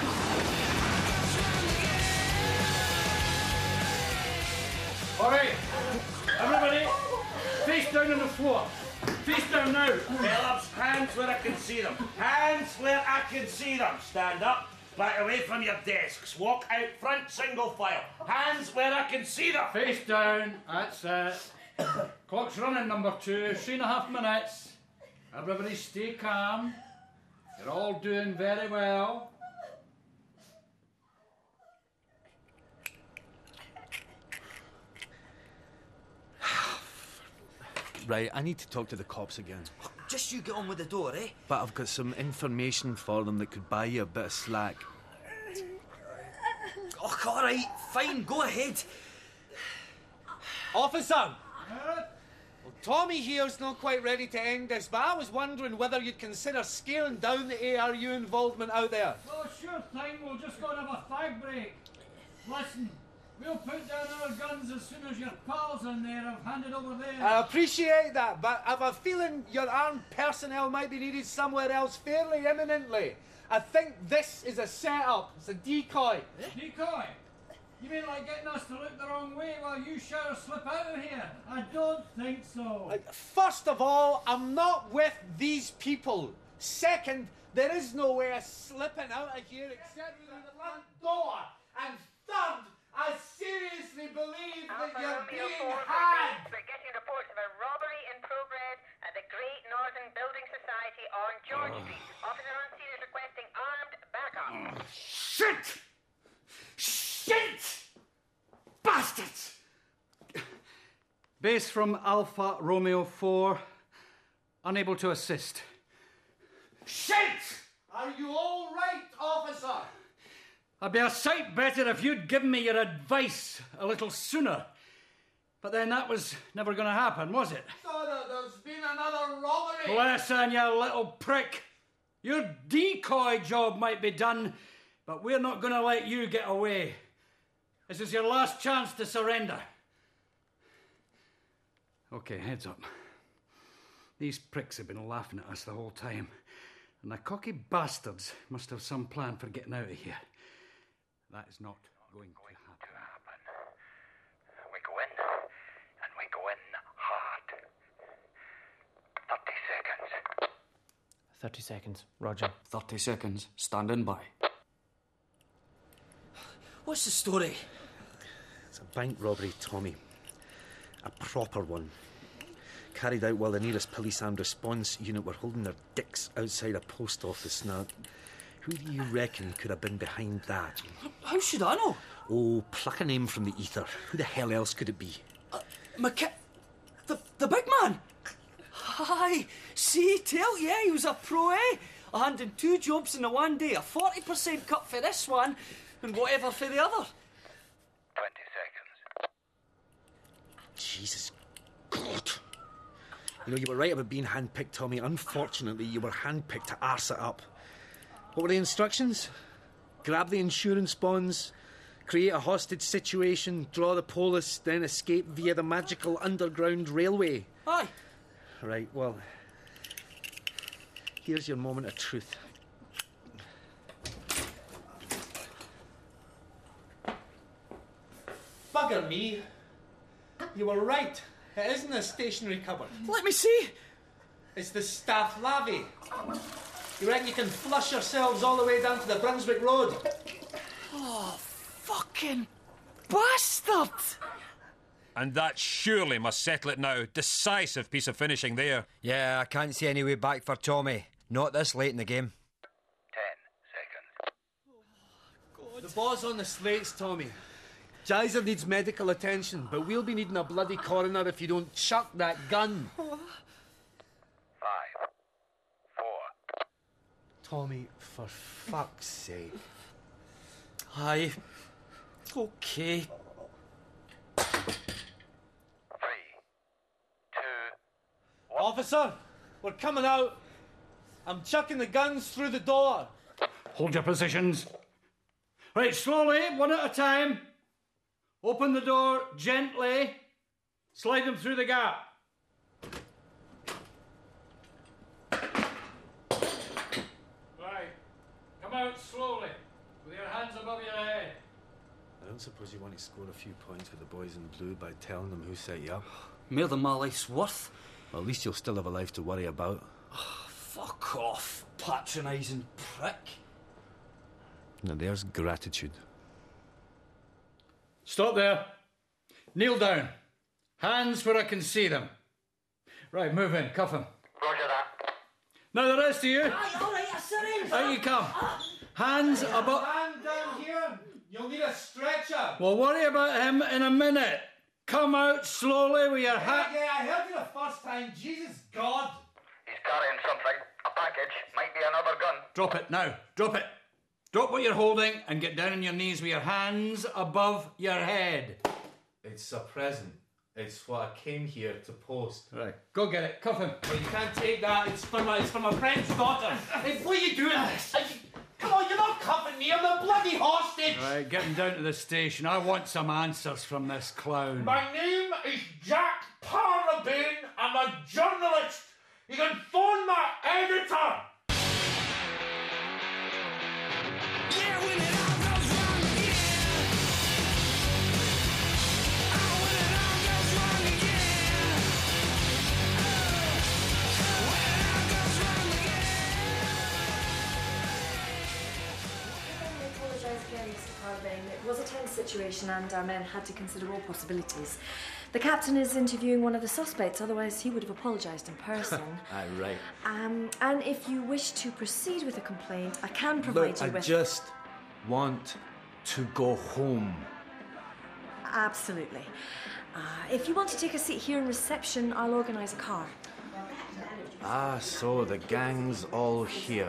All right, everybody, face down on the floor. Face down now. Phillips, hands where I can see them. Hands where I can see them. Stand up, back away from your desks. Walk out front, single file. Hands where I can see them. Face down, that's it. Clock's running, number 2, 3.5 minutes. Everybody stay calm. You're all doing very well. Right, I need to talk to the cops again. Just you get on with the door, eh? But I've got some information for them that could buy you a bit of slack. Oh, all right, fine, go ahead. Officer! Well, Tommy here's not quite ready to end this, but I was wondering whether you'd consider scaling down the ARU involvement out there. Well, sure thing. We'll just go and have a fag break. Listen, we'll put down our guns as soon as your pals in there have handed over theirs. I appreciate that, but I've a feeling your armed personnel might be needed somewhere else fairly imminently. I think this is a setup. It's a decoy. Decoy? You mean like getting us to look the wrong way while you sure slip out of here? I don't think so. First of all, I'm not with these people. Second, there is no way of slipping out of here except through the front door. And third, I seriously believe that you're being had. We're getting reports of a robbery in progress at the Great Northern Building Society on George Street. Officer on scene is requesting armed backup. Shit! Shit! Bastards! Base from Alpha Romeo 4. Unable to assist. Shit! Are you all right, officer? I'd be a sight better if you'd given me your advice a little sooner. But then that was never going to happen, was it? So there's been another robbery. Listen, you little prick. Your decoy job might be done, but we're not going to let you get away. This is your last chance to surrender. Okay, heads up. These pricks have been laughing at us the whole time, and the cocky bastards must have some plan for getting out of here. That is not going to happen. We go in, and we go in hard. 30 seconds. 30 seconds, Roger. 30 seconds, standing by. What's the story? It's a bank robbery, Tommy. A proper one. Carried out while the nearest police armed response unit were holding their dicks outside a post office. Now, who do you reckon could have been behind that? How should I know? Oh, pluck a name from the ether. Who the hell else could it be? The big man? Aye, see, tell yeah, he was a pro, eh? I handed 2 jobs in the one day, a 40% cut for this one, and whatever for the other. 20 seconds. Jesus God. You know, you were right about being handpicked, Tommy. Unfortunately, you were handpicked to arse it up. What were the instructions? Grab the insurance bonds, create a hostage situation, draw the polis, then escape via the magical underground railway. Aye. Right, well, here's your moment of truth. Bugger me. You were right. It isn't a stationary cupboard. Let me see. It's the staff lavvy. You reckon you can flush yourselves all the way down to the Brunswick Road? Oh, fucking bastard! And that surely must settle it now. Decisive piece of finishing there. Yeah, I can't see any way back for Tommy. Not this late in the game. 10 seconds. The ball's on the slates, Tommy. Jizer needs medical attention, but we'll be needing a bloody coroner if you don't chuck that gun. 5, 4. Tommy, for fuck's sake. Aye. Okay. 3, 2. Officer, we're coming out. I'm chucking the guns through the door. Hold your positions. Right, slowly, one at a time. Open the door gently. Slide them through the gap. Right. Come out slowly, with your hands above your head. I don't suppose you want to score a few points with the boys in blue by telling them who set you up? More than my life's worth. Well, at least you'll still have a life to worry about. Fuck off, patronising prick. Now there's gratitude. Stop there. Kneel down. Hands where I can see them. Right, move in. Cuff him. Roger that. Now the rest of you. Aye, all right, I surrender. Out you come. Hands above. Man down here. You'll need a stretcher. We'll worry about him in a minute. Come out slowly with your hat. Yeah, I heard you the first time. Jesus God. He's carrying something. A package. Might be another gun. Drop it now. Drop it. Drop what you're holding and get down on your knees with your hands above your head. It's a present. It's what I came here to post. Right, go get it. Cuff him. Well, you can't take that. It's for my friend's daughter. Hey, what are you doing? Come on, you're not cuffing me. I'm the bloody hostage. Right, get him down to the station. I want some answers from this clown. My name is Jack Parlabane. I'm a journalist. You can phone my editor. It was a tense situation and our men had to consider all possibilities. The captain is interviewing one of the suspects, otherwise he would have apologised in person. Aye, right. And if you wish to proceed with a complaint, I can provide you with... I just want to go home. Absolutely. If you want to take a seat here in reception, I'll organise a car. Ah, so the gang's all here.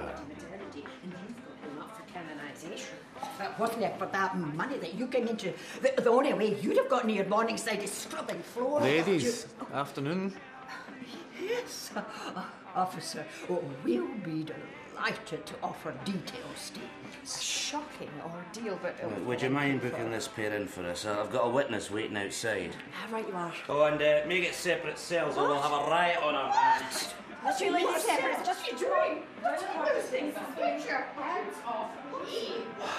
If it wasn't for that money that you came into, the only way you'd have gotten here Morningside is scrubbing floors. Ladies, afternoon. Yes, officer. Oh, we'll be delighted to offer detailed statements. Shocking ordeal, but... Would you mind booking this pair in for us? I've got a witness waiting outside. Right you are. Oh, and make it separate cells or we'll have a riot on our hands. Let's do it separate. Just be doing. Put your hands off me.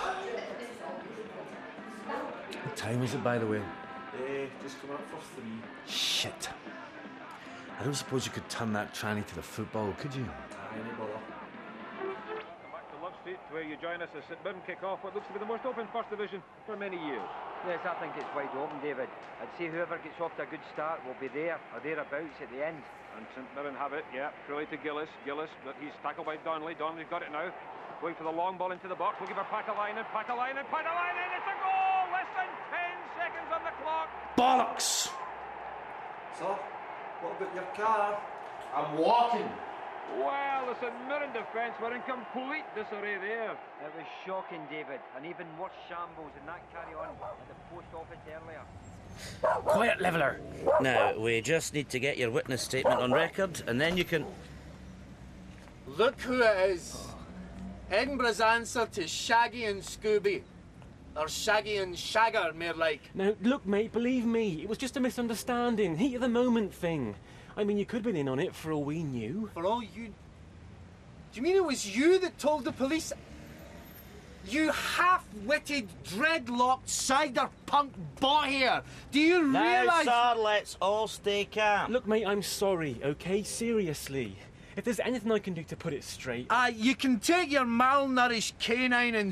What time is it, by the way? Just come up for 3. Shit. I don't suppose you could turn that tranny to the football, could you? Any bother. Back to Love Street, where you join us as St Mirren kick off what looks to be the most open First Division for many years. Yes, I think it's wide open, David. I'd say whoever gets off to a good start will be there or thereabouts at the end. And St Mirren have it, yeah. Crawley to Gillis, but he's tackled by Donnelly. Donnelly's got it now. Going for the long ball into the box, looking for Packalainen. It's a goal! Less than 10 seconds on the clock. Bollocks! So, what about your car? I'm walking. Well, the St Mirren defence were in complete disarray there. It was shocking, David. And even worse shambles than that carry on at the post office earlier. Quiet, Leveller. Now, we just need to get your witness statement on record, and then you can... Look who it is. Edinburgh's answer to Shaggy and Scooby. Or Shaggy and Shagger, more like. Now, look, mate, believe me, it was just a misunderstanding. Heat of the moment thing. I mean, you could have been in on it for all we knew. For all you... Do you mean it was you that told the police... You half-witted, dreadlocked, cider-punk bot here! Do you realise... Now, sir, let's all stay calm. Look, mate, I'm sorry, OK? Seriously. If there's anything I can do to put it straight... You can take your malnourished canine and...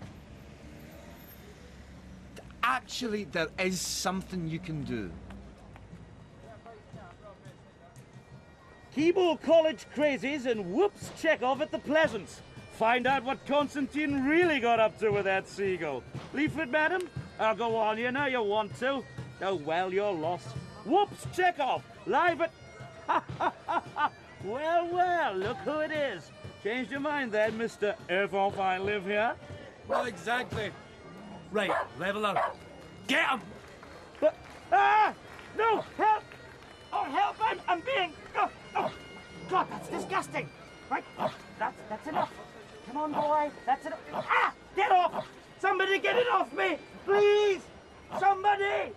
Actually, there is something you can do. Keble College crazies and whoops Chekhov at the Pleasance. Find out what Constantine really got up to with that seagull. Leaflet, madam? I'll go on, you know you want to. Oh, well, you're lost. Whoops Chekhov, live at... Well, look who it is. Changed your mind then, Mr. If I live here? Well, exactly. Right, Leveller. Get him! But, no, help! Oh, help, I'm being... Oh, God, that's disgusting. Right, that's enough. Come on, boy, that's enough. Get off! Somebody get it off me, please! Somebody!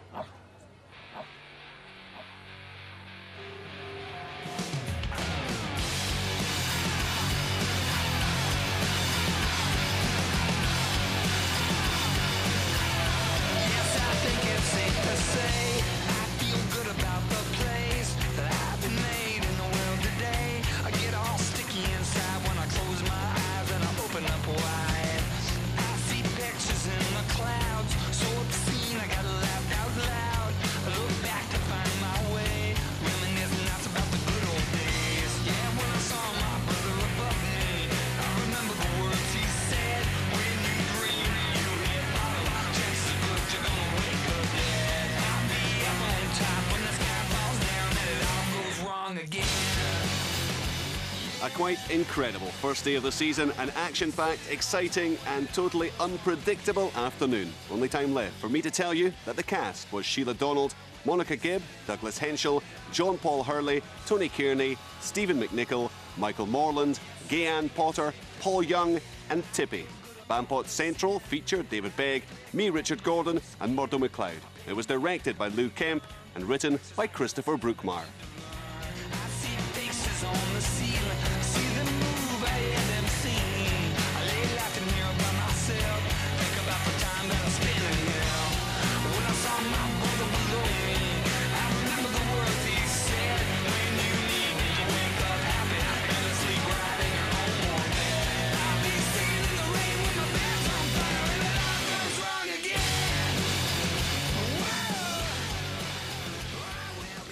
A quite incredible first day of the season, an action-packed, exciting and totally unpredictable afternoon. Only time left for me to tell you that the cast was Sheila Donald, Monica Gibb, Douglas Henschel, John Paul Hurley, Tony Kearney, Stephen McNichol, Michael Morland, Gay-Ann Potter, Paul Young and Tippy. Bampot Central featured David Begg, me, Richard Gordon and Murdo MacLeod. It was directed by Lou Kemp and written by Christopher Brookmeyer. I see faces on the ceiling.